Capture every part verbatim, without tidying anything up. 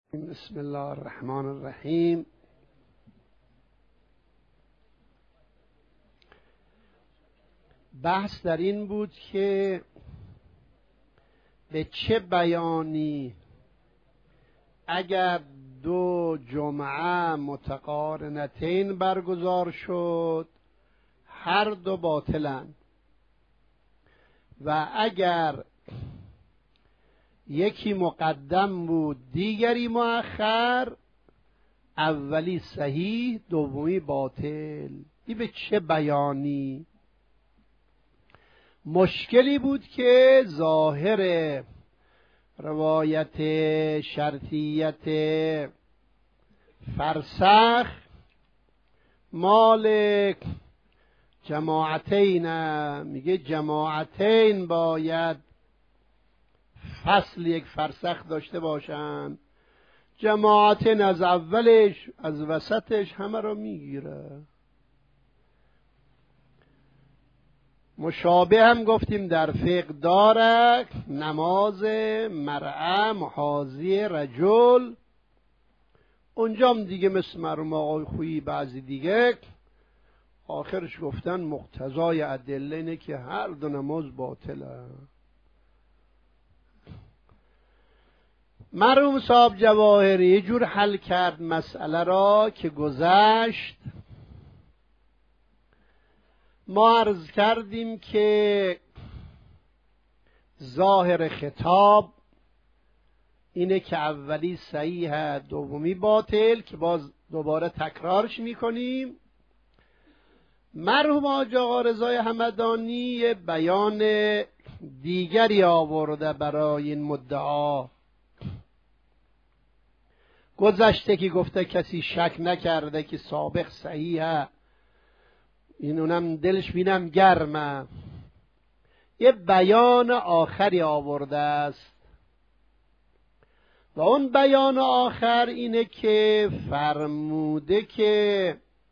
بسم الله الرحمن الرحیم. بحث در این بود که به چه بیانی اگر دو جمعه متقارنتین برگزار شد هر دو باطلند و اگر یکی مقدم بود دیگری مؤخر اولی صحیح دومی باطل. این به چه بیانی؟ مشکلی بود که ظاهر روایت شرطیت فرسخ مال جماعتین، میگه جماعتین باید فصل یک فرسخ داشته باشن، جماعتین از اولش از وسطش همه رو میگیره. مشابه هم گفتیم در فقه داره، نماز مرأة محاذی رجل، اونجا هم دیگه مثل مرحوم آقای خویی بعضی دیگه آخرش گفتن مقتضای ادله اینه که هر دو نماز باطله. مرحوم صاحب جواهری یه جور حل کرد مسئله را که گذشت. ما عرض کردیم که ظاهر خطاب اینه که اولی صحیح دومی باطل، که باز دوباره تکرارش میکنیم. مرحوم حاج آقا رضای همدانی بیان دیگری آورده برای این مدعا. گذشته که گفته کسی شک نکرده که سابق صحیحه، این اونم دلش بینم گرمه. یه بیان آخری آورده است و اون بیان آخر اینه که فرموده که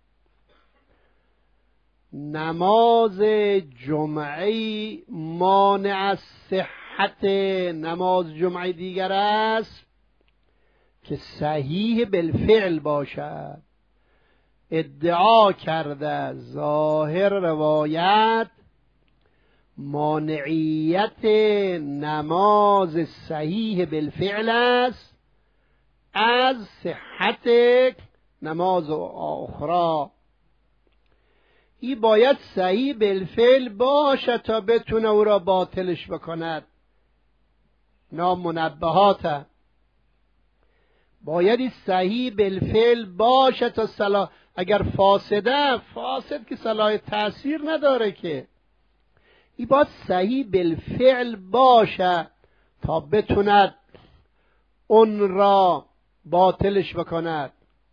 نماز جمعه مانع از صحت نماز جمعه دیگر است که صحیح بالفعل باشد. ادعا کرده ظاهر روایت مانعیت نماز صحیح بالفعل است از صحت نماز اخرى. این باید صحیح بالفعل باشه تا بتونه او را باطلش بکند. نام منبهاته، باید صحیح بالفعل باشه تا صلاح. اگر فاسده، فاسد که صلاح تأثیر نداره که. این باید صحیح بالفعل باشه تا بتوند اون را باطلش بکند.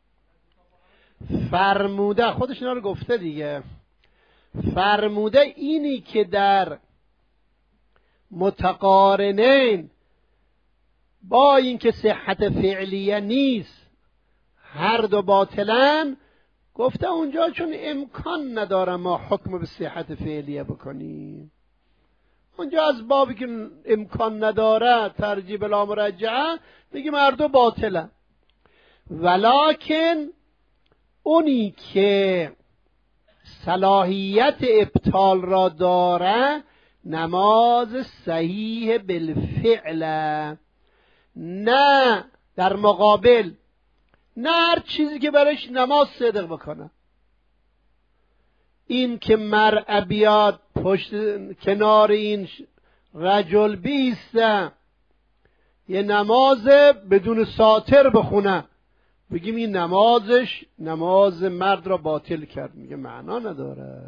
فرموده، خودش اینا رو گفته دیگه، فرموده اینی که در متقارنین با اینکه صحت فعلیه نیست هر دو باطلن، گفته اونجا چون امکان نداره ما حکم به صحت فعلیه بکنیم، اونجا از بابی که امکان نداره ترجیح بلا مرجعه بگیم هر دو باطلن. ولکن اونی که صلاحیت ابطال را داره نماز صحیح بالفعل، نه در مقابل، نه هر چیزی که برایش نماز صدق بکنه. این که مرأة بیاد پشت کنار این رجل بیسته یه نماز بدون ساتر بخونه، بگیم این نمازش نماز مرد را باطل کرد، میگه معنا نداره.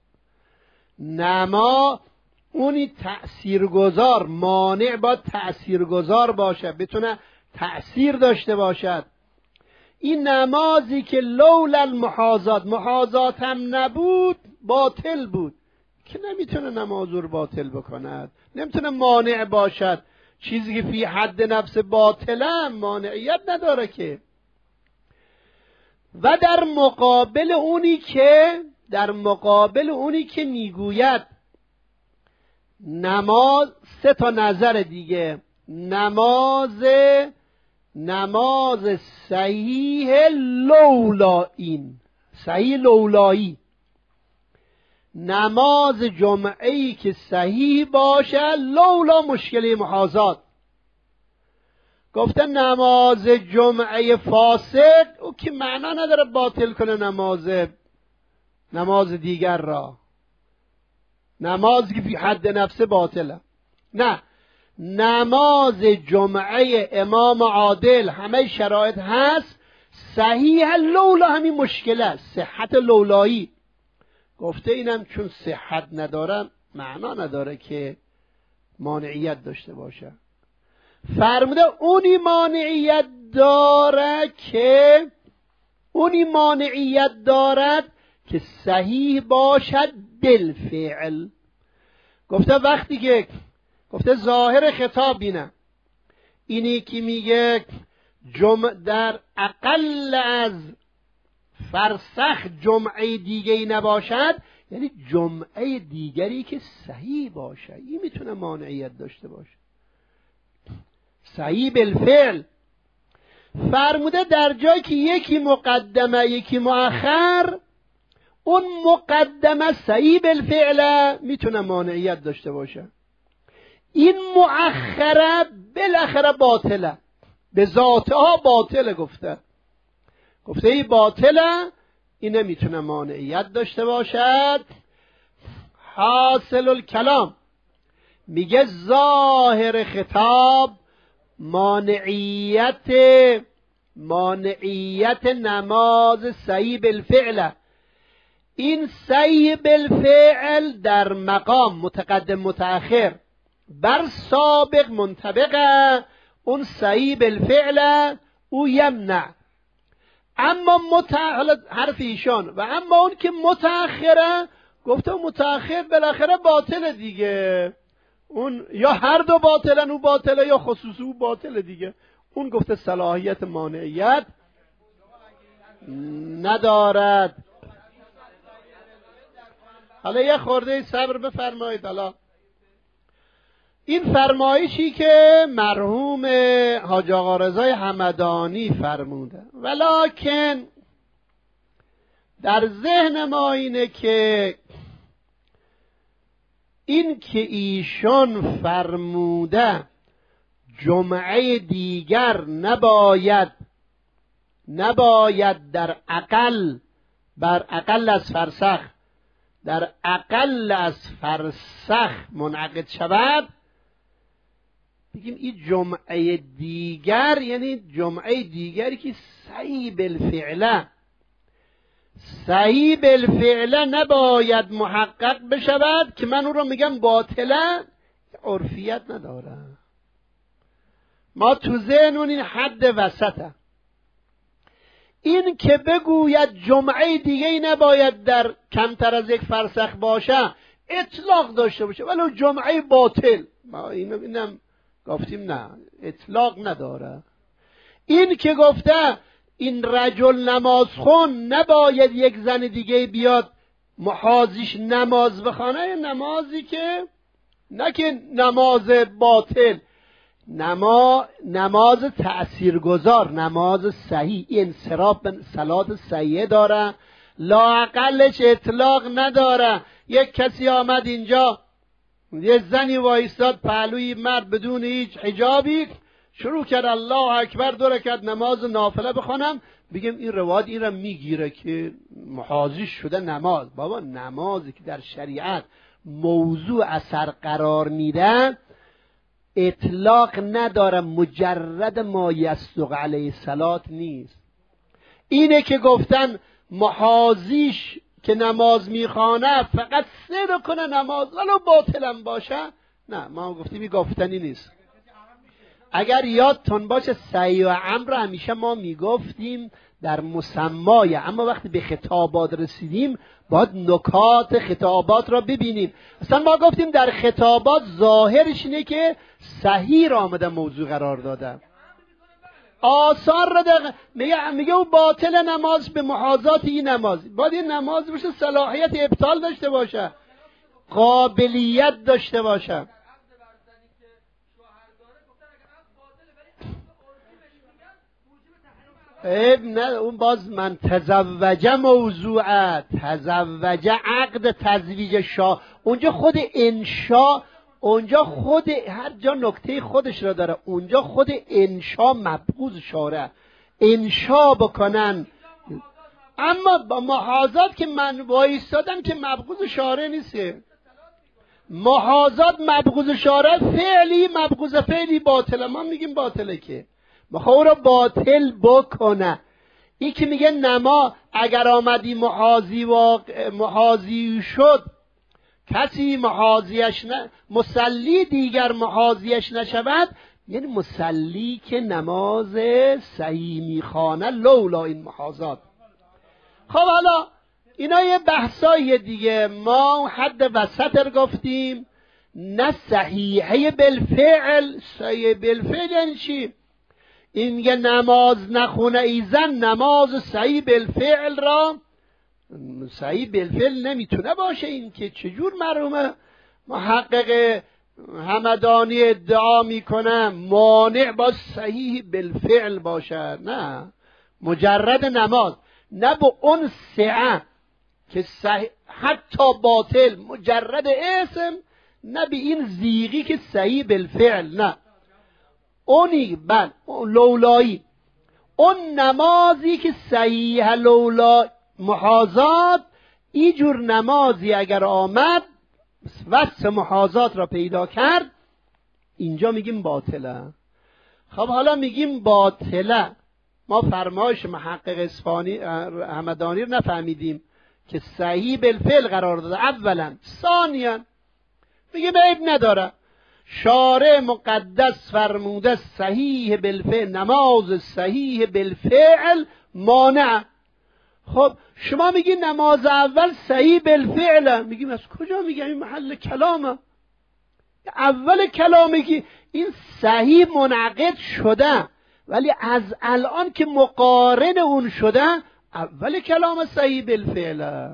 نما اونی تأثیرگذار، مانع باید تأثیرگذار باشه، بتونه تأثیر داشته باشد. این نمازی که لولا المحاذات، محاذات هم نبود باطل بود، که نمیتونه نماز رو باطل بکند، نمیتونه مانع باشد. چیزی که فی حد نفس باطله مانعیت نداره که. و در مقابل اونی که در مقابل اونی که میگوید نماز، سه تا نظر دیگه، نماز نماز صحیح لولا این، صحیح لولایی، نماز جمعه‌ای که صحیح باشه لولا مشکل محاذات. گفته نماز جمعه فاسد او که معنا نداره باطل کنه نماز نماز دیگر را، نماز که فی حد نفس باطله. نه، نماز جمعه امام عادل همه شرایط هست، صحیح لولا همین مشکل است، صحت لولایی. گفته اینم چون صحت نداره معنا نداره که مانعیت داشته باشه. فرموده اونی مانعیت داره که اونی مانعیت دارد که صحیح باشد بالفعل. گفته وقتی که گفته ظاهر خطاب اینه، اینی که میگه جمع در اقل از فرسخ جمعه دیگری نباشد، یعنی جمعه دیگری که صحیح باشه، این میتونه مانعیت داشته باشه، صحیح بالفعل. فرموده در جایی که یکی مقدمه یکی مؤخر، اون مقدمه صحیح بالفعل میتونه مانعیت داشته باشه، این مؤخره بالاخره باطله، به ذاتها باطله. گفته گفته این باطله، این نمیتونه مانعیت داشته باشد. حاصل الکلام میگه ظاهر خطاب مانعیت مانعیت نماز صحیح بالفعل. این صحیح بالفعل در مقام متقدم متأخر بر سابق منطبقه، اون صحیح بالفعل او یمنع. اما متأخر حرف ایشان و اما اون که متأخره، گفته متأخر بالاخره باطله دیگه، اون یا هر دو باطلن، او باطله یا خصوصی او باطله دیگه. اون گفته صلاحیت مانعیت ندارد. حالا یه خورده صبر بفرمایید. حالا این فرمایشی که مرحوم حاج آقا رضای همدانی فرموده، ولکن در ذهن ما اینه که این که ایشون فرموده جمعه دیگر نباید نباید در اقل بر اقل از فرسخ در اقل از فرسخ منعقد شود، بگیم این جمعه دیگر یعنی جمعه دیگری که صحیح بالفعله صحیح بالفعله نباید محقق بشود که من اون رو میگم باطله، عرفیت نداره. ما تو ذهن اون این حد وسطه. این که بگوید جمعه دیگه ای نباید در کمتر از یک فرسخ باشه، اطلاق داشته باشه، ولو جمعه باطل، ما اینم اینم گفتیم نه، اطلاق نداره. این که گفته این رجل نماز خون نباید یک زن دیگه بیاد محاذیش نماز بخونه، نمازی که نه که نماز باطل، نما نماز تأثیرگذار، نماز صحیح، انصراف به صلات صحیحه داره، لااقلش اطلاق نداره. یک کسی آمد اینجا، یه زنی وایستاد پهلوی مرد بدون هیچ حجابی، شروع کرد الله اکبر دو رکعت نماز نافله بخونم، بگم این روایت این را میگیره که محاذی شده نماز. بابا نمازی که در شریعت موضوع اثر قرار میده اطلاق نداره، مجرد ما یصدق علیه صلات نیست. اینه که گفتن محاذیش که نماز میخوانه فقط سر کنه نماز ولو باطلم باشه، نه، ما گفتیم این گفتنی نیست. اگر یادتون باشه سعی و امر همیشه ما میگفتیم در مسمای، اما وقتی به خطابات رسیدیم باید نکات خطابات را ببینیم. اصلا ما گفتیم در خطابات ظاهرش اینه که صحیح را آمده موضوع قرار داده، آثار را دقیقا میگه میگه اون باطل نماز به محاذات این نماز، باید این نماز باشه صلاحیت ابطال داشته باشه، قابلیت داشته باشه. عیب نه، اون باز من تزوجه موضوعه، تزوجه عقد تزویج شاه، اونجا خود انشا، اونجا خود هر جا نکته خودش را داره، اونجا خود انشا مبغوض شاره، انشا بکنن. اما با محاذات که من وایستادم که مبغوض شاره نیسته، محاذات مبغوض شاره، فعلی مبغوض فعلی باطله، ما میگیم باطله که بخواه او را باطل بکنه. این که میگه نما اگر آمدی محاذی و محاذی شد کسی محاذیش نه، مسلی دیگر محاذیش نشود، یعنی مسلی که نماز صحیح میخوانه لولا این محاذات. خب حالا اینا یه بحثای دیگه، ما حد وسط رو گفتیم، نه صحیحه بالفعل. صحیح بالفعل یعنی چی؟ این میگه نماز نخونه ایزن، نماز صحیح بالفعل را، صحیح بالفعل نمیتونه باشه. این که چجور معلومه؟ محقق همدانی ادعا میکنه مانع با صحیح بالفعل باشه، نه مجرد نماز، نه با اون سعه که صحیح حتی باطل، مجرد اسم، نه به این زیغی که صحیح بالفعل، نه اونی بل لولایی، اون نمازی که صحیح لولا محاذات، ای جور نمازی اگر آمد وصف محاذات را پیدا کرد، اینجا میگیم باطله. خب حالا میگیم باطله، ما فرمایش محقق اصفهانی همدانی رو نفهمیدیم که صحیح بالفعل قرار داده اولا. ثانیا میگه عیب نداره، شارع مقدس فرموده صحیح بالفعل، نماز صحیح بالفعل مانع. خب شما میگی نماز اول صحیح بالفعل، میگیم از کجا میگم؟ این محل کلامه، اول کلامه که این صحیح منعقد شده، ولی از الان که مقارن اون شده، اول کلام صحیح بالفعله.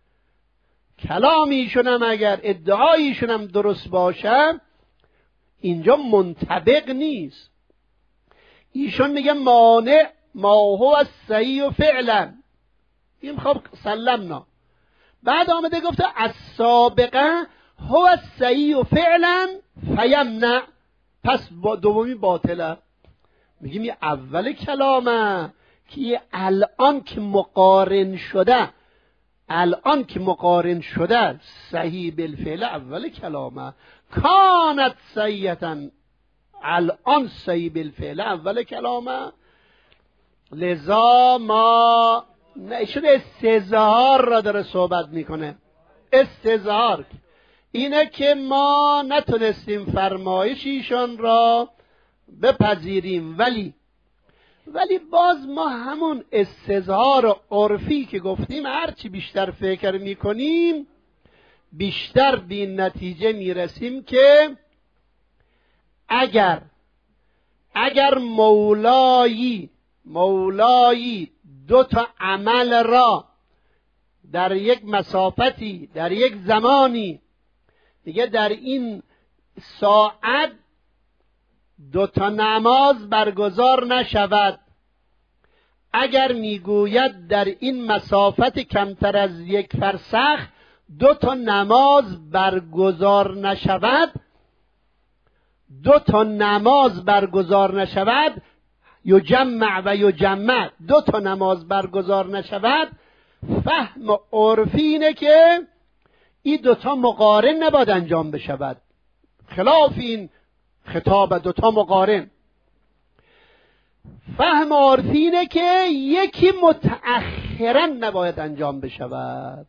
کلامیشون هم اگر ادعایشون هم درست باشه اینجا منطبق نیست. ایشون میگه مانع ما هو صحیح فعلا، این خب سلمنا. بعد آمده گفته السابقه هو صحیح فعلا فیمنع، پس با دومی باطله. میگیم یه اول کلامه که الان که مقارن شده، الان که مقارن شده صحیح بالفعل اول کلامه، کانت صحیحتا، الان صحیح بالفعل اول کلامه. لذا ما نشون استظهار را داره صحبت میکنه. استظهار اینه که ما نتونستیم فرمایش ایشان را بپذیریم، ولی ولی باز ما همون استظهار عرفی که گفتیم هرچی بیشتر فکر میکنیم بیشتر به این نتیجه میرسیم که اگر اگر مولایی مولایی دو تا عمل را در یک مسافتی، در یک زمانی، دیگه در این ساعت دو تا نماز برگزار نشود، اگر میگوید در این مسافت کمتر از یک فرسخ دو تا نماز برگزار نشود، دو تا نماز برگزار نشود، یجمع و یجمع، دو تا نماز برگزار نشود، فهم عرفی اینه که این دو تا مقارن نباید انجام بشود، خلاف این خطاب دو تا مقارن. فهم عرفی اینه که یکی متأخرا نباید انجام بشود.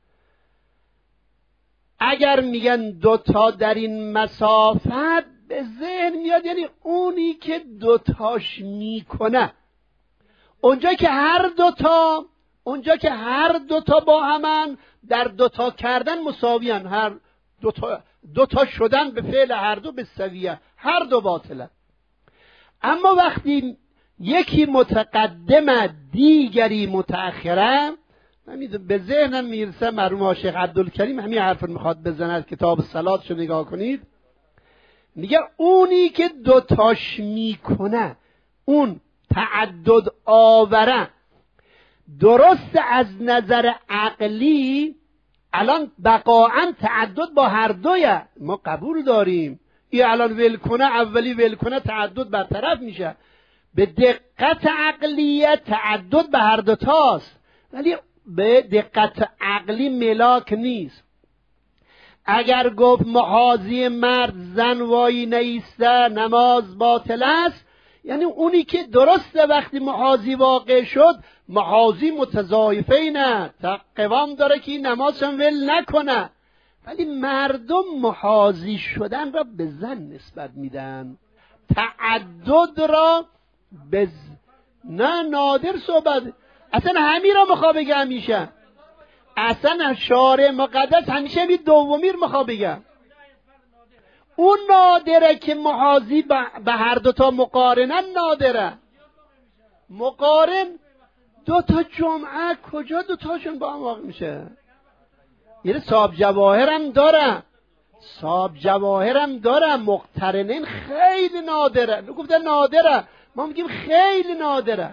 اگر میگن دو تا در این مسافت، به ذهن میاد یعنی اونی که دوتاش میکنه، اونجا که هر دوتا اونجا که هر دوتا با همن، در دوتا کردن مساویان، هر دوتا دوتا شدن به فعل هر دو به سویه، هر دو باطله. اما وقتی یکی متقدمه دیگری متأخره، به ذهنم میرسه مرحوم شیخ عبدالکریم همین حرف میخواد بزند، کتاب صلاتشو نگاه کنید، میگه اونی که دوتاش میکنه، اون تعدد آوره. درست از نظر عقلی الان بقاعا تعدد با هر دویه، ما قبول داریم. این الان ول کنه، اولی ول کنه تعدد برطرف میشه. به دقت عقلیه تعدد به هر دوتاست، ولی به دقت عقلی ملاک نیست. اگر گفت محاذی مرد زن وای نیسته نماز باطل است، یعنی اونی که درسته وقتی محاذی واقع شد محاذی متضاعفه نه قوام داره که این نمازشم ول نکنه، ولی مردم محاذی شدن را به زن نسبت میدن، تعدد را به ز... نه نادر صحبت. اصلا همین را میخوا بگه، همیشه اصلا شارع مقدس همیشه می دومی رو میخوا بگه. اون نادره که محاذی به هر دوتا مقارنن، نادره. مقارن دو تا جمعه کجا دو تاشون با هم واقع میشه؟ یعنی صاحب جواهرم داره، صاحب جواهرم داره، مقترنین خیلی نادره. گفته نادره، ما میگیم خیلی نادره.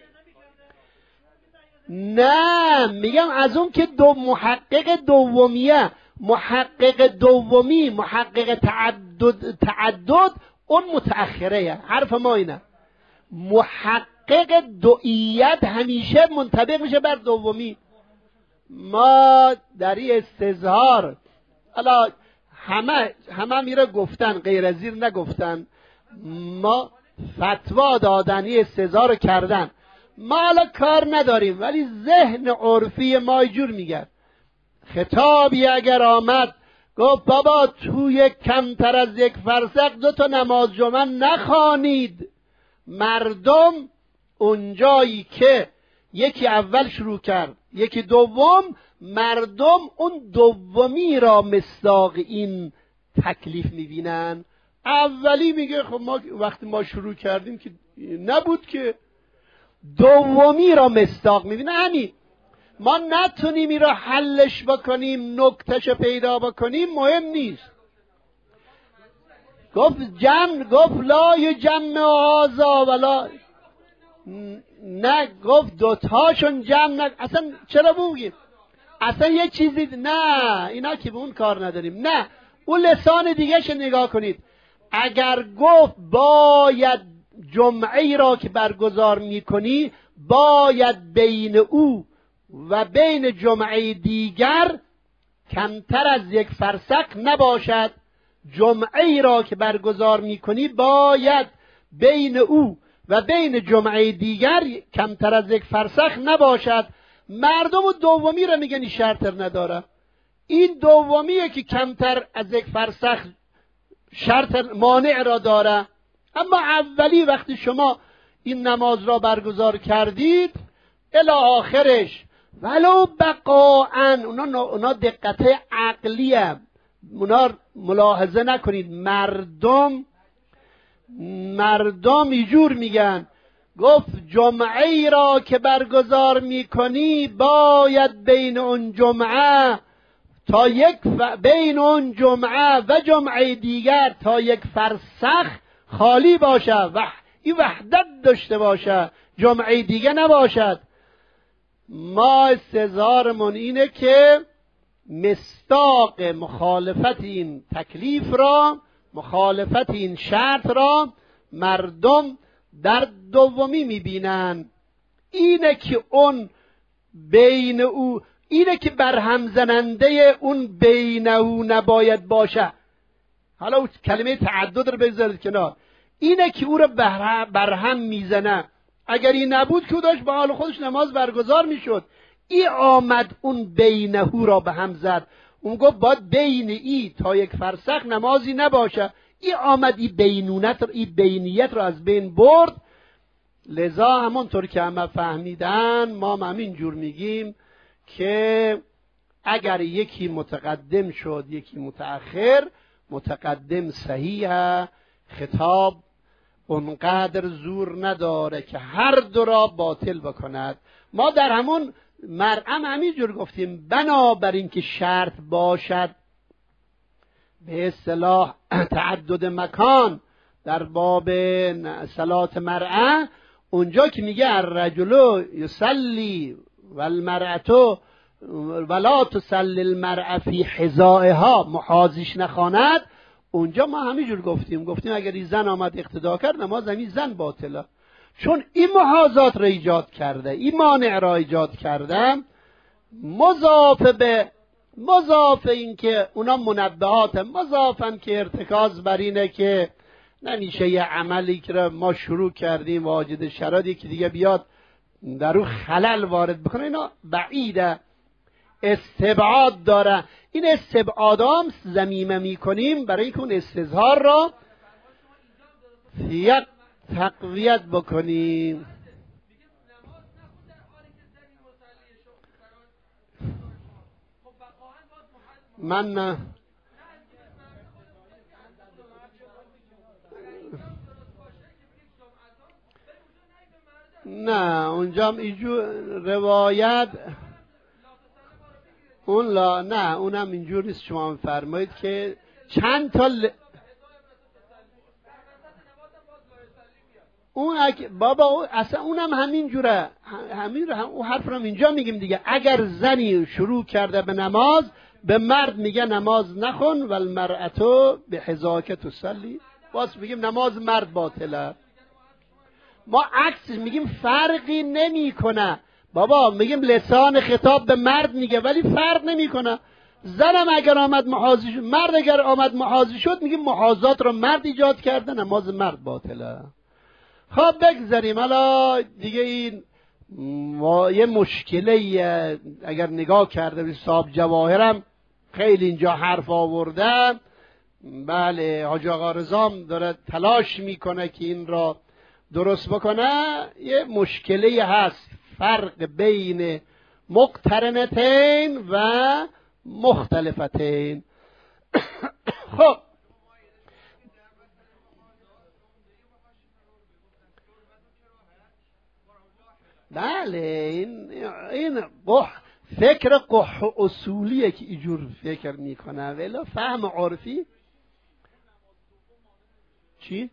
نه میگم از اون که دو محقق دومیه، محقق دومی محقق تعدد تعدد اون متأخره. حرف ما اینه محقق دوئیت همیشه منطبق میشه بر دومی. ما در این استظهار حالا همه همه میره گفتن، غیر از زیر نگفتن، ما فتوا دادن این استظهار کردن، ما حالا کار نداریم، ولی ذهن عرفی ما اینجور میگه. خطابی اگر آمد گفت بابا توی کمتر از یک فرسخ دو تا نماز جمعه نخوانید، مردم اونجایی که یکی اول شروع کرد یکی دوم، مردم اون دومی را مصداق این تکلیف میبینن. اولی میگه خب ما وقتی ما شروع کردیم که نبود، که دومی را مصداق میبینه. همین ما نتونیم این را حلش بکنیم، نکتش پیدا بکنیم، مهم نیست. گفت جمع، گفت لا یجمع آزا ولا، نه گفت دوتاشون جمع نه. اصلا چرا بگیم اصلا یه چیزی، نه اینا که به اون کار نداریم. نه اون لسان دیگه ش نگاه کنید. اگر گفت باید جمعه را که برگزار میکنی باید بین او و بین جمعه دیگر کمتر از یک فرسخ نباشد، جمعه را که برگزار میکنی باید بین او و بین جمعه دیگر کمتر از یک فرسخ نباشد. مردم دومی را میگن شرط نداره. این دومیه که کمتر از یک فرسخ شرط مانع را داره. اما اولی وقتی شما این نماز را برگزار کردید الی آخرش، ولو بقاعا، اونا, اونا دقت عقلیه، اونا ملاحظه نکنید. مردم مردم ایجور میگن، گفت جمعه ای را که برگزار میکنی باید بین اون جمعه تا یک ف... بین اون جمعه و جمعه دیگر تا یک فرسخ خالی باشه و این وحدت داشته باشه، جمعه دیگه نباشد. ما استظهارمون اینه که مصداق مخالفت این تکلیف را، مخالفت این شرط را مردم در دومی میبینن. اینه که اون بین او، اینه که برهم زننده اون بین او نباید باشه. حالا کلمه تعدد رو بذارید کنار، اینه که او رو برهم میزنه. اگر این نبود که او داشت به حال خودش نماز برگزار میشد. ای آمد اون بینه را به هم زد، اون گفت باید بین ای تا یک فرسخ نمازی نباشه. ای آمد ای بینونت، ای بینیت رو از بین برد. لذا همونطور که همه فهمیدن ما هم همین جور میگیم که اگر یکی متقدم شد یکی متأخر، متقدم صحیحه، خطاب اونقدر زور نداره که هر دو را باطل بکند. ما در همون مرعم همینجور گفتیم بنابراین که شرط باشد به اصطلاح تعدد مکان در باب صلات مرعه، اونجا که میگه الرجل یصلی والمرأة ولا تصلی المرأة فی حذائها، محاذیش نخواند، اونجا ما همینجور گفتیم گفتیم اگر این زن آمد اقتدا کرد نماز همین زن باطله، چون این محاذات را ایجاد کرده، این مانع را ایجاد کرده، مضاف به مضاف این که اونا منبهات، مضافن که ارتکاز بر اینه که نمیشه یه عملی که ما شروع کردیم واجد شرایطی که دیگه بیاد در اون خلل وارد بکنه، اینا بعیده، استبعاد داره. این استبعادام ضمیمه میکنیم برای که اون استظهار را یک تقویت بکنیم. من نه نه اونجا اینجور روایت اون لا نه اونم اینجور نیست. شما میفرمایید که چند تا ل... اون اگه بابا اون اصلا اونم همین جوره، همین رو هم... اون حرف رو اینجا میگیم دیگه. اگر زنی شروع کرده به نماز به مرد میگه نماز نخون و المرأة به حذاک تصلی، باز میگیم نماز مرد باطله. ما عکس میگیم فرقی نمیکنه بابا، میگیم لسان خطاب به مرد میگه ولی فرق نمیکنه. زنم اگر آمد محاذی شد، مرد اگر آمد محاذی شد، میگیم محاذات رو مرد ایجاد کرده، نماز مرد باطله. خب بگذاریم. حالا دیگه این یه مشکله اگر نگاه کرده به صاحب جواهرم خیلی اینجا حرف آورده. بله حاج آقا رضام داره تلاش میکنه که این را درست بکنه. یه مشکله هست، فرق بین مقترنتین و مختلفتین. خب بله این این قح فکر قح اصولیه که اینجور فکر میکنه، ولی فهم عرفی چی؟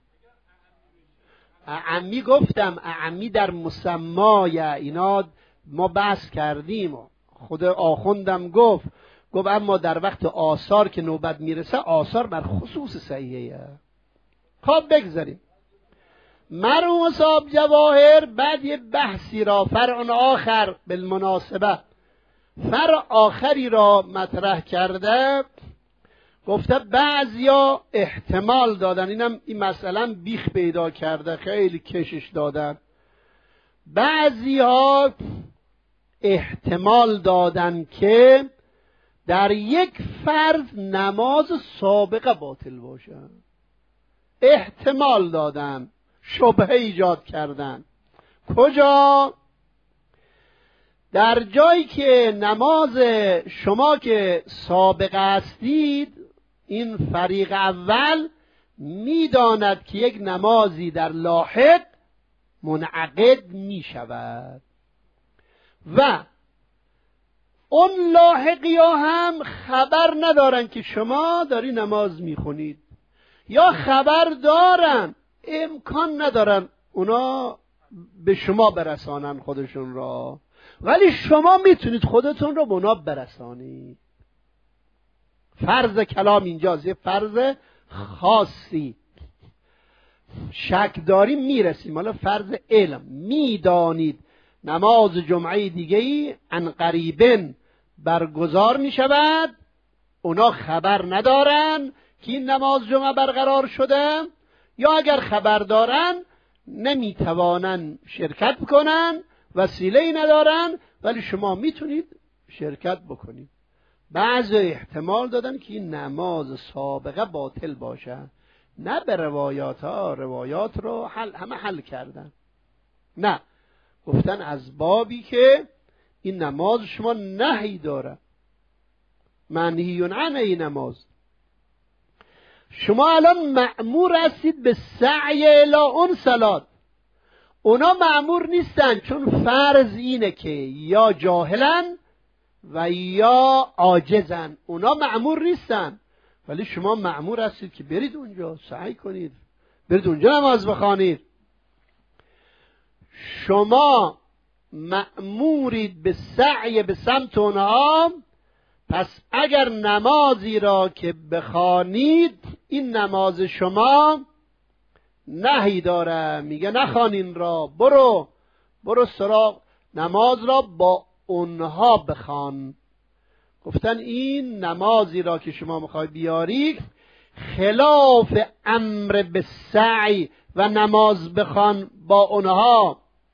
اعمی گفتم، اعمی در مسمای اینا ما بحث کردیم، خود آخوندم گفت گفت اما در وقت آثار که نوبت میرسه آثار بر خصوص صحیحه. خب بگذاریم. مرحوم صاحب جواهر بعد یه بحثی را فرع آخر بالمناسبه فرع آخری را مطرح کرده، گفته بعضیا احتمال دادن، اینم این مثلا بیخ پیدا کرده خیلی کشش دادن، بعضیا احتمال دادن که در یک فرض نماز سابقه باطل باشه، احتمال دادن، شبهه ایجاد کردن. کجا؟ در جایی که نماز شما که سابقه هستید، این فریق اول میداند که یک نمازی در لاحق منعقد می شود و اون لاحقی ها هم خبر ندارن که شما داری نماز میخونید، یا خبر دارن امکان ندارن اونا به شما برسانن خودشون را، ولی شما میتونید خودتون رو به اونا برسانید. فرض کلام اینجاست، یه فرض خاصی. شک داریم میرسیم. حالا فرض علم، میدانید نماز جمعه دیگه‌ای عن قریبن برگزار میشود، اونا خبر ندارن که این نماز جمعه برقرار شده، یا اگر خبر دارن نمیتوانن شرکت بکنن، وسیله‌ای ندارن، ولی شما میتونید شرکت بکنید. بعضی احتمال دادن که این نماز سابقه باطل باشه، نه به روایات ها، روایات رو حل همه حل کردن، نه گفتن از بابی که این نماز شما نهی داره، منهیون عنه این نماز. شما الان مأمور هستید به سعی الی اون صلات، اونا مأمور نیستن، چون فرض اینه که یا جاهلن و یا عاجزن، اونا مأمور نیستن، ولی شما مأمور هستید که برید اونجا سعی کنید، برید اونجا نماز بخوانید. شما مأمورید به سعی به سمت اونها، پس اگر نمازی را که بخوانید این نماز شما نهی داره، میگه نخوانین را، برو برو سراغ نماز را با اونها بخوان. گفتن این نمازی را که شما میخوای بیاری خلاف امر به سعی و نماز بخوان با اونها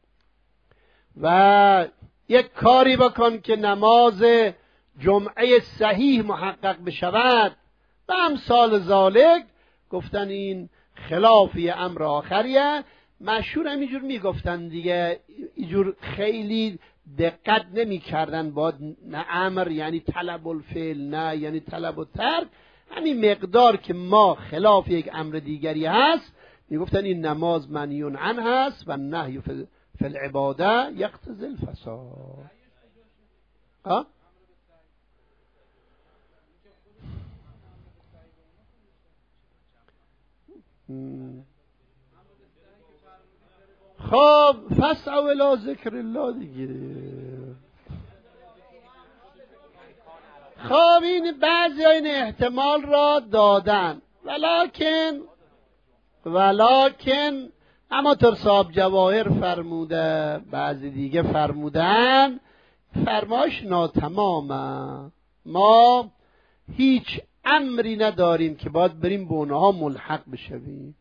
و یک کاری بکن که نماز جمعه صحیح محقق بشود و امثال ذالک. گفتن این خلافی امر آخریه. مشهور هم اینجور میگفتن دیگه، اینجور خیلی دقت نمی کردن با نه امر یعنی طلب الفعل، نه یعنی طلب الترک، همین مقدار که ما خلاف یک امر دیگری هست میگفتن این نماز منهی عنه هست و نهی فی العباده یقتضی الفساد. ها خب فسعوا الی ذکر الله دیگه. خب این بعضی این احتمال را دادن، ولکن ولکن اما تر صاحب جواهر فرموده، بعضی دیگه فرمودن فرماش ناتمامه. ما هیچ امری نداریم که باید بریم به اونها ملحق بشویم.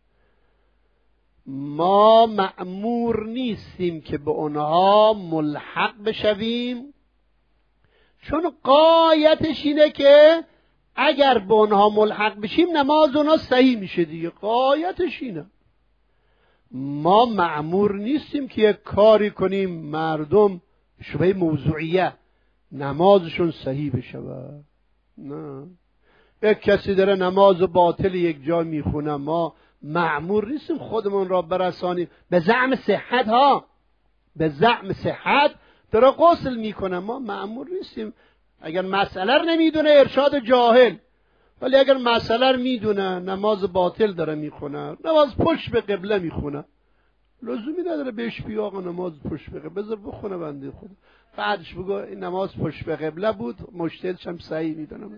ما مأمور نیستیم که به اونها ملحق بشویم، چون قایتش اینه که اگر به اونها ملحق بشیم نماز اونها صحیح میشه دیگه. قایتش اینه. ما مأمور نیستیم که یک کاری کنیم مردم شبه موضوعیه نمازشون صحیح بشه. نه، یک کسی داره نماز باطل یک جا میخونه، ما مأمور نیستیم خودمون را برسانیم به زعم صحت. ها به زعم صحت داره غسل میکنه، ما مأمور نیستیم. اگر مسئله رو نمیدونه ارشاد جاهل، ولی اگر مسئله رو میدونه نماز باطل داره میخونه، نماز پشت به قبله میخونه، لزومی نداره بهش بگی آقا نماز پشت به قبله، بذار بخونه بنده خدا، بعدش بگو این نماز پشت به قبله بود، مجتهدش هم صحیح میدونم.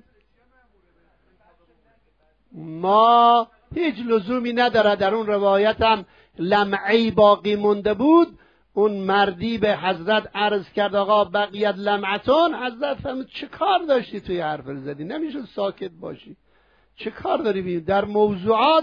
ما هیچ لزومی نداره. در اون روایت هم لمعی باقی مونده بود، اون مردی به حضرت عرض کرد آقا بقیت لمعتون. حضرت فرمود چه کار داشتی توی حرف زدی؟ نمیشه ساکت باشی، چه کار داری بیم در موضوعات؟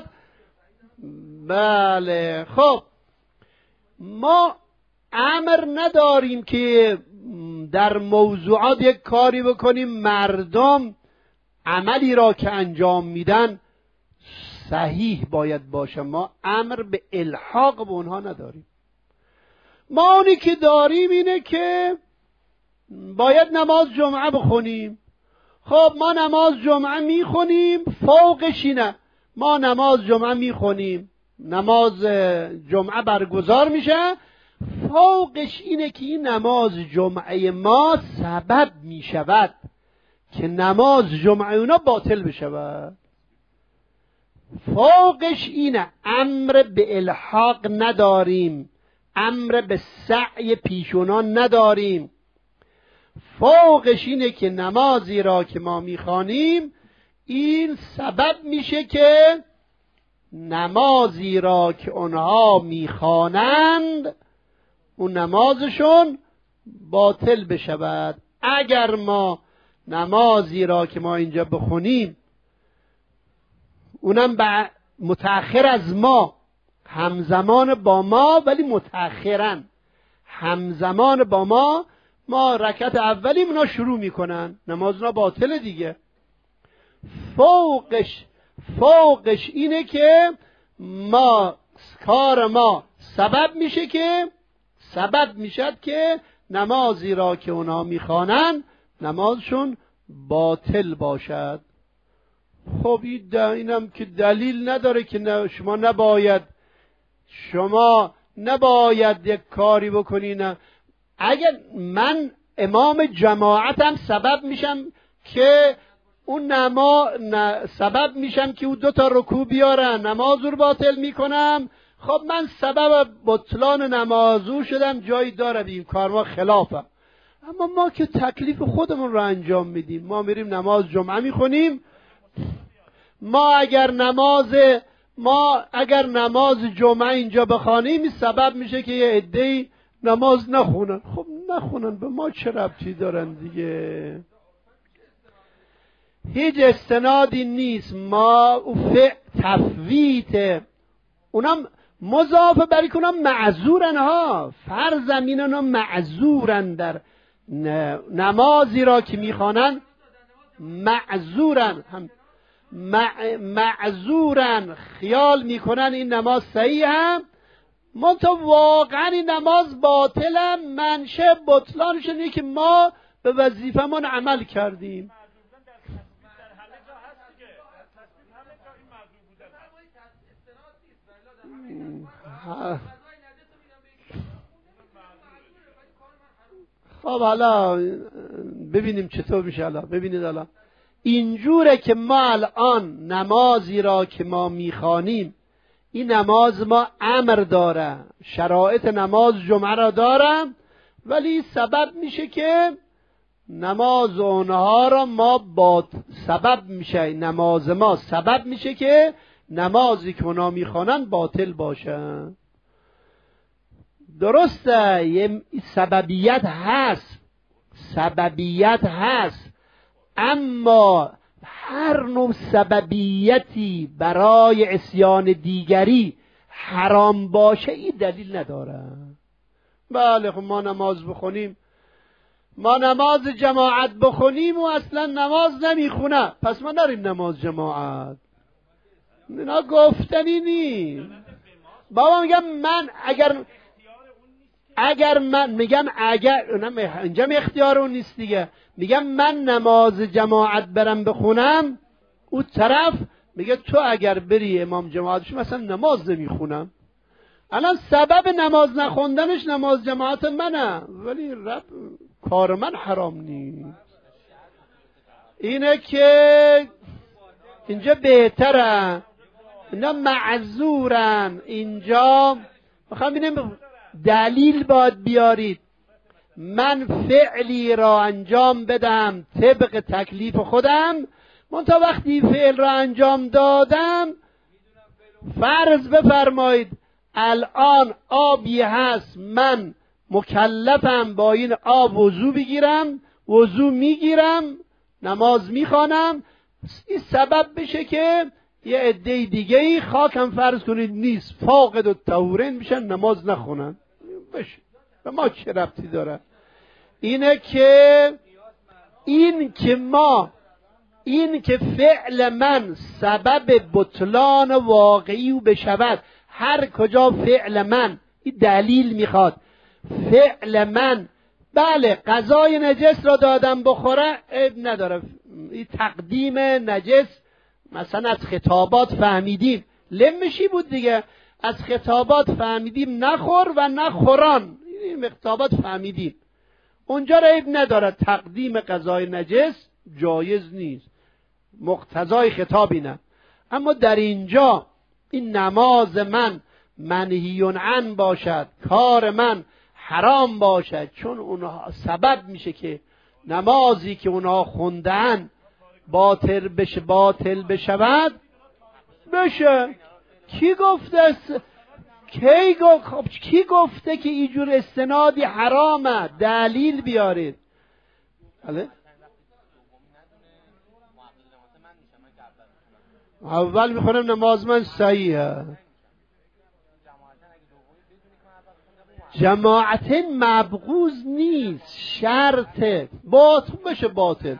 بله. خب ما امر نداریم که در موضوعات یک کاری بکنیم مردم عملی را که انجام میدن صحیح باید باشه. ما امر به الحاق به اونها نداریم. ما اونی که داریم اینه که باید نماز جمعه بخونیم. خب ما نماز جمعه میخونیم، فوقش اینه ما نماز جمعه میخونیم، نماز جمعه برگزار میشه، فوقش اینه که این نماز جمعه ما سبب میشود که نماز جمعه اونا باطل بشود. فوقش اینه. امر به الحاق نداریم، امر به سعی پیشونان نداریم. فوقش اینه که نمازی را که ما میخوانیم این سبب میشه که نمازی را که اونها میخوانند اون نمازشون باطل بشود. اگر ما نمازی را که ما اینجا بخونیم اونم متأخر از ما، همزمان با ما ولی متأخرن، همزمان با ما، ما رکعت اولی اونا شروع میکنن، نماز اونا باطله دیگه. فوقش فوقش اینه که ما کار ما سبب میشه که سبب میشد که نمازی را که اونا میخوانن نمازشون باطل باشد. خب اینم که دلیل نداره که نه شما نباید شما نباید یک کاری بکنین. اگر من امام جماعتم سبب میشم که اون نما سبب میشم که اون دو تا رکوع بیارن، نماز رو باطل میکنم، خب من سبب بطلان نمازو شدم، جایی داره این کار ما خلافه. اما ما که تکلیف خودمون رو انجام میدیم، ما میریم نماز جمعه میخونیم. ما اگر نماز ما اگر نماز جمعه اینجا بخوانیم سبب میشه که یه عده‌ای نماز نخونن. خب نخونن، به ما چه ربطی دارن دیگه؟ هیچ استنادی نیست. ما او تفویت اونم مضافه بری کنم معذورن ها، فرزمینن و معذورن در نمازی را که میخوانن معذورن، هم معذورن خیال میکنن این نماز صحیح هم منتها واقعا این نماز باطل هم. منشه بطلانش اینه که ما به وظیفمون عمل کردیم. خب حالا ببینیم چطور میشه. حالا ببینید، حالا اینجوره که ما الان نمازی را که ما میخوانیم، این نماز ما امر داره، شرایط نماز جمعه را داره، ولی سبب میشه که نماز اونها را ما با سبب میشه، نماز ما سبب میشه که نمازی که اونا میخوانن باطل باشه. درسته یه سببیت هست، سببیت هست، اما هر نوع سببیتی برای عصیان دیگری حرام باشه این دلیل نداره. بله خب ما نماز بخونیم، ما نماز جماعت بخونیم و اصلا نماز نمیخونه، پس ما نریم نماز جماعت. اینا گفتنی نی. بابا میگم من اگر اگر من میگم اگر اینجا اختیار اون نیست دیگه، میگم من نماز جماعت برم بخونم، اون طرف میگه تو اگر بری امام جماعت شو مثلا نماز نمیخونم. الان سبب نماز نخوندنش نماز جماعت منه، ولی رب کار من حرام نیست. اینه که اینجا بهتره، اینا معذورن. اینجا میخوام ببینم دلیل باید بیارید. من فعلی را انجام بدم طبق تکلیف خودم، منتها وقتی فعل را انجام دادم، فرض بفرمایید الان آبی هست، من مکلفم با این آب وضو بگیرم، وضو میگیرم، نماز میخوانم، این سبب بشه که یه عده دیگه ای خاکم فرض کنید نیست، فاقد و طهورین میشن نماز نخونن. بشه به ما چه ربطی داره؟ اینه که این که ما این که فعل من سبب بطلان واقعی و بشود، هر کجا فعل من این دلیل میخواد، فعل من بله غذای نجس را دادم بخوره عیب نداره، این تقدیم نجس مثلا از خطابات فهمیدیم، لمشی بود دیگه، از خطابات فهمیدیم نخور و نخوران، این خطابات فهمیدیم، اونجا را عیب نداره، تقدیم غذای نجس جایز نیست، مقتضای خطابی نه. اما در اینجا این نماز من منهیون عن باشد، کار من حرام باشد، چون اونها سبب میشه که نمازی که اونها خوندن باطل بشه، باطل بشود بشه. کی گفته است؟ کی گفت؟ خب کی گفته که اینجور استنادی حرامه؟ دلیل بیارید. بله اول میخونم نماز من صحیحه. جماعت مبغوض نیست، شرطه باطل بشه باطل.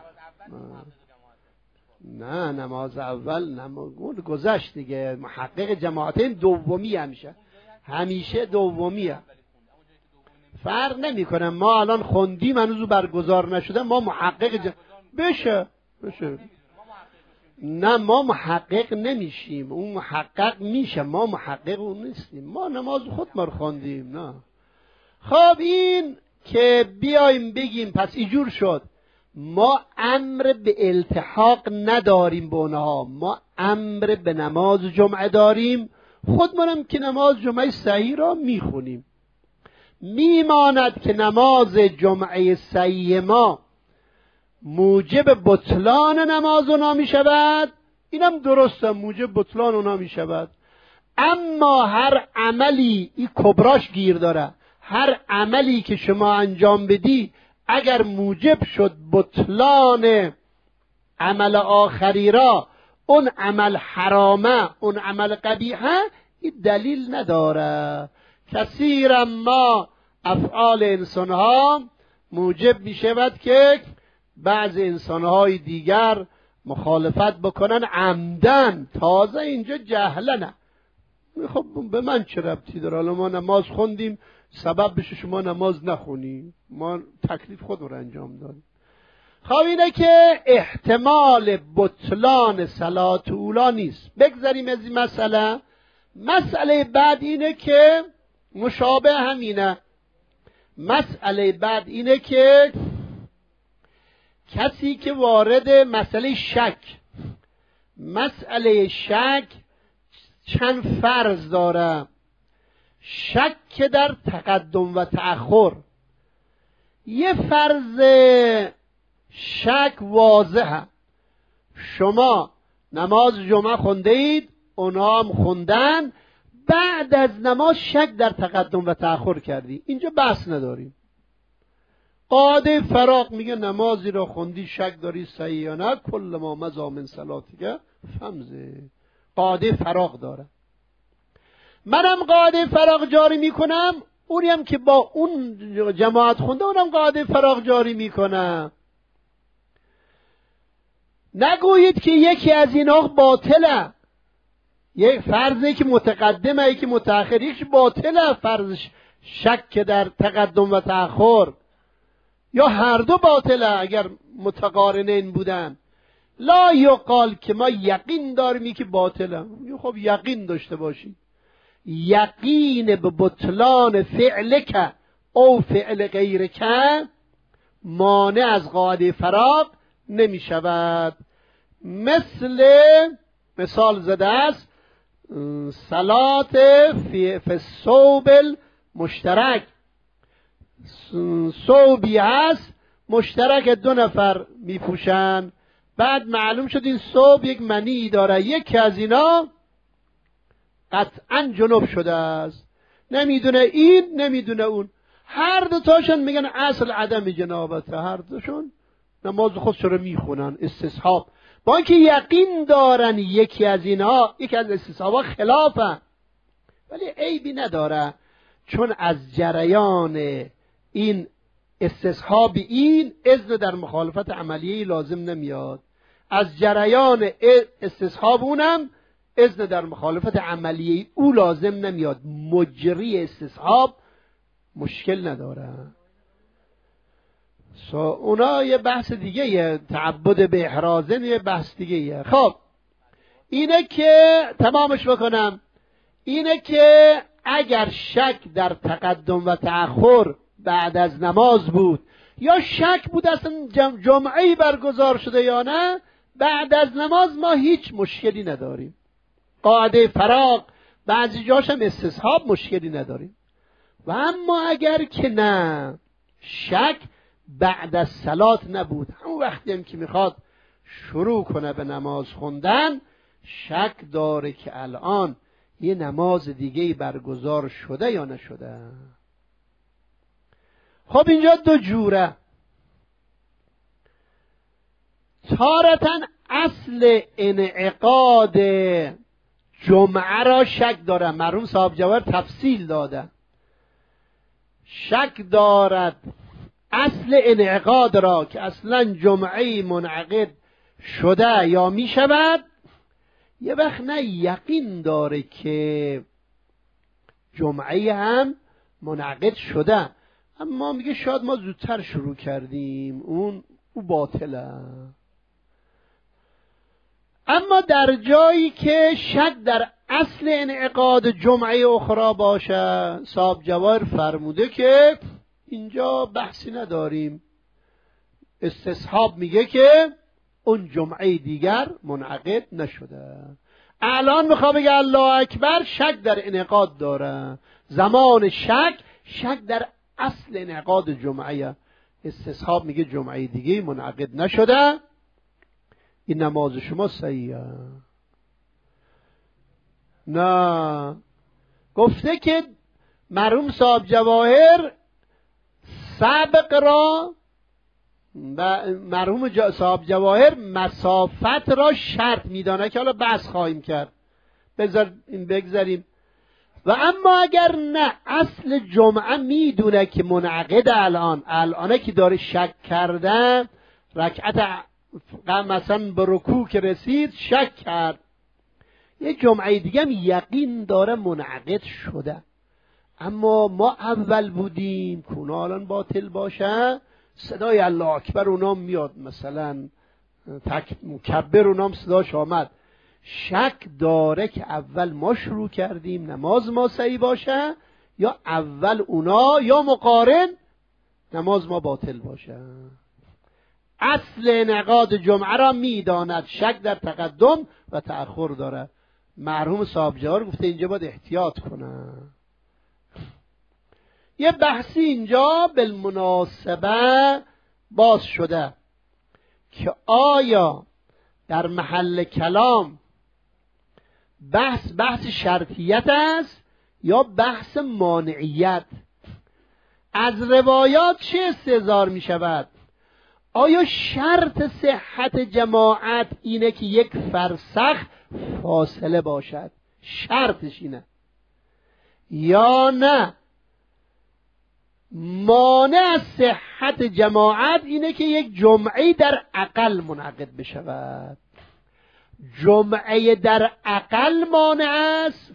نه نماز اول نماز گذشت دیگه، محقق جماعت دومی همیشه همیشه دومیه، فرق نمی کنه. ما الان خوندیم هنوز برگزار نشده، ما محقق جم... بشه بشه نه ما محقق نمیشیم، اون محقق میشه، ما محقق اون نیستیم، ما نماز خود ما خوندیم. نه خب این که بیایم بگیم پس اینجور شد، ما امر به التحاق نداریم با اونها، ما امر به نماز جمعه داریم، خودمانم که نماز جمعه صحیح را میخونیم، میماند که نماز جمعه صحیح ما موجب بطلان نماز اونا میشود، اینم درسته موجب بطلان اونا میشود. اما هر عملی این کبراش گیر داره، هر عملی که شما انجام بدی اگر موجب شد بطلان عمل آخری را، اون عمل حرامه، اون عمل قبیحه، این دلیل نداره. کثیرا ما افعال انسانها موجب می شود که بعض انسانهای دیگر مخالفت بکنن عمدن، تازه اینجا جهلنه. خب به من چه ربطی داره؟ حالا ما نماز خوندیم، سبب بشه شما نماز نخونی، ما تکلیف خود رو انجام دادیم. خب اینه که احتمال بطلان صلات اولا نیست. بگذاریم از این مسئله. مسئله بعد اینه که مشابه همینه. مسئله بعد اینه که کسی که وارد مسئله شک، مسئله شک چند فرض داره. شک در تقدم و تأخر. یه فرض شک واضحه، شما نماز جمعه خونده اید، اونا هم خوندن، بعد از نماز شک در تقدم و تأخر کردی، اینجا بحث نداریم. قاعده فراق میگه نمازی را خوندی شک داری صحیح یا نه، کل ما مضی من صلاتک فمضی. قاعده فراق داره. منم قاعده فراق جاری میکنم، اونی هم که با اون جماعت خونده اونم قاعده فراق جاری میکنم. نگویید که یکی از اینا باطله، یک فرضی که متقدمه یکی متأخر، یکی باطله، فرض شک در تقدم و تأخر، یا هر دو باطله اگر متقارنین بودن. لا یقال که ما یقین داریم که باطله. خب یقین داشته باشید. یقین به بطلان فعلک او فعل غیرک مانع از قاعده فراق نمی شود. مثل مثال زده است صلات فی الثوب المشترک. ثوبی هست مشترک دو نفر می پوشن، بعد معلوم شد این ثوب یک منی داره، یکی از اینا قطعا جنوب شده است، نمیدونه این نمیدونه اون، هر دو تاشون میگن اصل عدم جنابته، هر دوشون نماز خودشون رو میخونن استصحاب، با اینکه یقین دارن یکی از اینها یکی از استصحابا خلافه، ولی عیبی نداره، چون از جریان این استصحاب این اذن در مخالفت عملیه لازم نمیاد، از جریان استصحاب اونم اذن در مخالفت عملیه او لازم نمیاد، مجری استصحاب مشکل نداره. سو اونا یه بحث دیگه یه تعبد به احرازن یه بحث دیگه یه. خب اینه که تمامش بکنم، اینه که اگر شک در تقدم و تأخر بعد از نماز بود یا شک بود اصلا جمعه‌ای برگزار شده یا نه، بعد از نماز ما هیچ مشکلی نداریم. قاعده فراق بعضی جاش هم استصحاب مشکلی نداریم. و اما اگر که نه شک بعد از صلات نبود، همون وقتی هم که میخواد شروع کنه به نماز خوندن شک داره که الان یه نماز دیگه برگزار شده یا نشده. خب اینجا دو جوره. تارتاً اصل انعقاد جمعه را شک داره، مرحوم صاحب جواهر تفصیل داده، شک دارد اصل انعقاد را که اصلا جمعه منعقد شده یا می شود، یه وقت نه یقین داره که جمعه هم منعقد شده، اما میگه شاید ما زودتر شروع کردیم، اون او باطله. اما در جایی که شک در اصل انعقاد جمعه اخرى باشه، صاحب جواهر فرموده که اینجا بحثی نداریم، استصحاب میگه که اون جمعه دیگر منعقد نشده. الان میخوام بگه الله اکبر، شک در انعقاد داره. زمان شک، شک در اصل انعقاد جمعه. استصحاب میگه جمعه دیگه منعقد نشده، این نماز شما صحیحه. نه، گفته که مرحوم صاحب جواهر سبق را، مرحوم صاحب جواهر مسافت را شرط میدانه که حالا بحث خواهیم کرد، بذار این بگذاریم. و اما اگر نه اصل جمعه میدونه که منعقد، الان الانه که داره شک کرده، رکعت مثلا به رکوع که رسید شک کرد، یه جمعه دیگه هم یقین داره منعقد شده، اما ما اول بودیم که اونا الان باطل باشه، صدای الله اکبر اونام میاد، مثلا تک مکبر اونام صداش آمد، شک داره که اول ما شروع کردیم نماز ما صحیح باشه، یا اول اونا، یا مقارن نماز ما باطل باشه. اصل انعقاد جمعه را میداند، شک در تقدم و تأخر داره. مرحوم صاحب جواهر گفته اینجا باید احتیاط کنه. یه بحثی اینجا بالمناسبه باز شده که آیا در محل کلام بحث بحث شرطیت است یا بحث مانعیت؟ از روایات چه استحضار می شود؟ آیا شرط صحت جماعت اینه که یک فرسخ فاصله باشد، شرطش اینه، یا نه مانع از صحت جماعت اینه که یک جمعه در اقل منعقد بشود؟ جمعه در اقل مانع است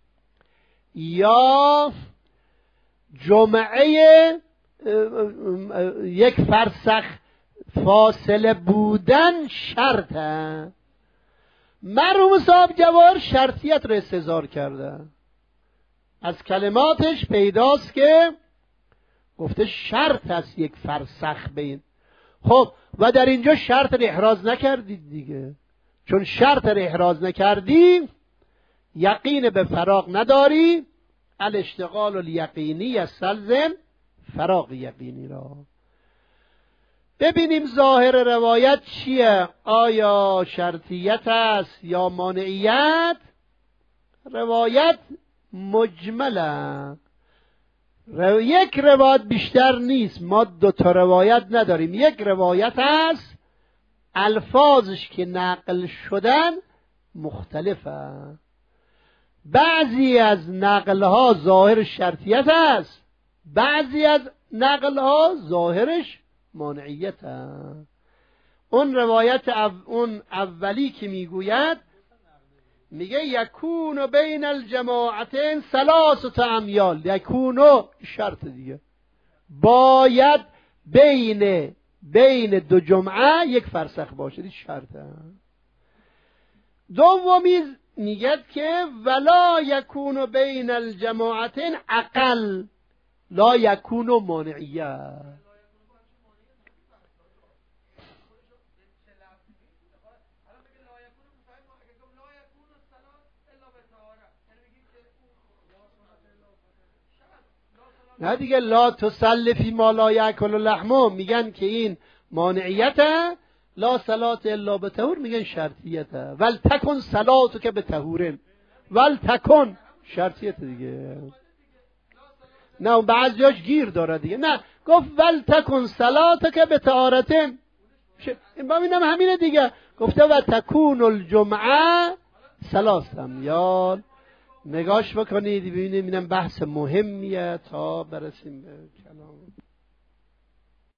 یا جمعه یک فرسخ فاصله بودن شرطه؟ مرحوم صاحب جواهر شرطیت را استحضار کرده، از کلماتش پیداست که گفته شرط است یک فرسخ بین. خب و در اینجا شرط را احراز نکردید دیگه، چون شرط را احراز نکردی یقین به فراغ نداری، الاشتغال الیقینی یستلزم فراغ یقینی را. ببینیم ظاهر روایت چیه، آیا شرطیت است یا مانعیت؟ روایت مجمله، رو... یک روایت بیشتر نیست، ما دو تا روایت نداریم، یک روایت است، الفاظش که نقل شدن مختلفه، بعضی از نقلها ظاهر شرطیت است، بعضی از نقلها ظاهرش مانعیت است. اون روایت او... اون اولی که میگوید، میگه یکونو بین الجماعتین ثلاثه امیال، یکونو شرط دیگه، باید بین بین دو جمعه یک فرسخ باشه، این شرطه. دومی میگه که ولا یکونو بین الجماعتین اقل لا یکونو مانعیه. نه دیگه، لا تصلی فی ما لا یاکل لحمه میگن که این مانعیته، لا صلات الا بطهور میگن شرطیته. ول تکن صلاتو که به طهورن، ول تکن شرطیته دیگه. نه بعضی جاش گیر داره دیگه، نه گفت ول تکن صلاتو که به طهارتن، ببینم همینه دیگه، گفته و تکون الجمعه ثلاث امیال. نگاش بکنید ببینید، اینم بحث مهمیه تا برسیم به کلام.